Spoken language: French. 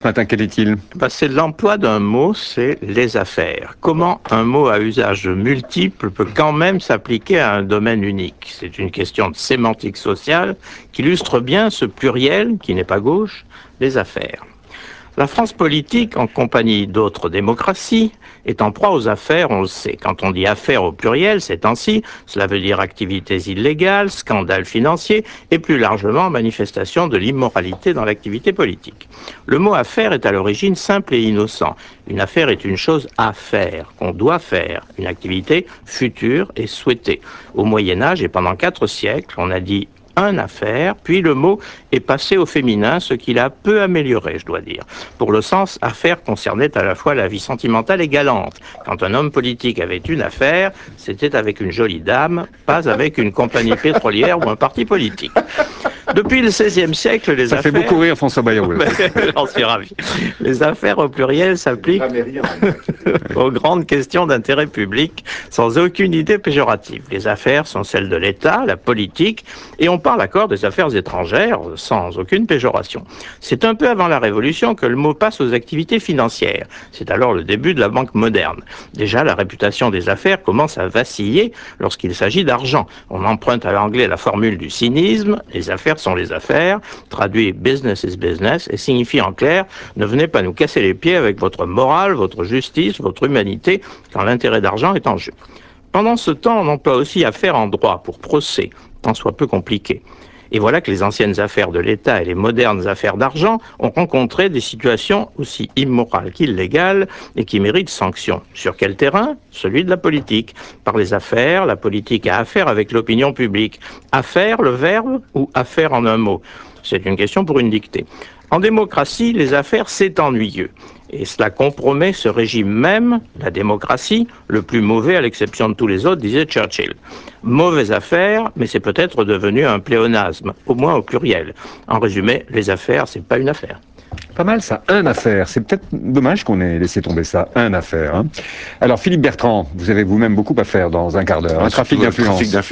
Matin, quel est-il? C'est l'emploi d'un mot, c'est les affaires. Comment un mot à usage multiple peut quand même s'appliquer à un domaine unique? C'est une question de sémantique sociale qui illustre bien ce pluriel, qui n'est pas gauche, les affaires. La France politique, en compagnie d'autres démocraties, est en proie aux affaires, on le sait. Quand on dit affaires au pluriel, ces temps-ci, cela veut dire activités illégales, scandales financiers et plus largement manifestation de l'immoralité dans l'activité politique. Le mot affaire est à l'origine simple et innocent. Une affaire est une chose à faire, qu'on doit faire, une activité future et souhaitée. Au Moyen-Âge et pendant 4 siècles, on a dit un affaire, puis le mot est passé au féminin, ce qui l'a peu amélioré, je dois dire. Pour le sens, affaire concernait à la fois la vie sentimentale et galante. Quand un homme politique avait une affaire, c'était avec une jolie dame, pas avec une compagnie pétrolière ou un parti politique. Depuis le XVIe siècle, les Ça fait affaires... beaucoup rire François Bayrou. J'en suis ravi. Les affaires au pluriel s'appliquent aux grandes questions d'intérêt public sans aucune idée péjorative. Les affaires sont celles de l'État, la politique, et on parle encore des affaires étrangères sans aucune péjoration. C'est un peu avant la Révolution que le mot passe aux activités financières. C'est alors le début de la banque moderne. Déjà, la réputation des affaires commence à vaciller lorsqu'il s'agit d'argent. On emprunte à l'anglais la formule du cynisme, les affaires sont les affaires, traduit business is business, et signifie en clair, ne venez pas nous casser les pieds avec votre morale, votre justice, votre humanité, quand l'intérêt d'argent est en jeu. Pendant ce temps, on emploie aussi affaires en droit pour procès, tant soit peu compliqué. Et voilà que les anciennes affaires de l'État et les modernes affaires d'argent ont rencontré des situations aussi immorales qu'illégales et qui méritent sanction. Sur quel terrain? Celui de la politique. Par les affaires, la politique a affaire avec l'opinion publique. Affaire, le verbe, ou affaire en un mot? C'est une question pour une dictée. En démocratie, les affaires, c'est ennuyeux. Et cela compromet ce régime même, la démocratie, le plus mauvais à l'exception de tous les autres, disait Churchill. Mauvaise affaire, mais c'est peut-être devenu un pléonasme, au moins au pluriel. En résumé, les affaires, c'est pas une affaire. Pas mal ça, un affaire. C'est peut-être dommage qu'on ait laissé tomber ça, un affaire. Alors Philippe Bertrand, vous avez vous-même beaucoup à faire dans un quart d'heure. Un trafic d'influence.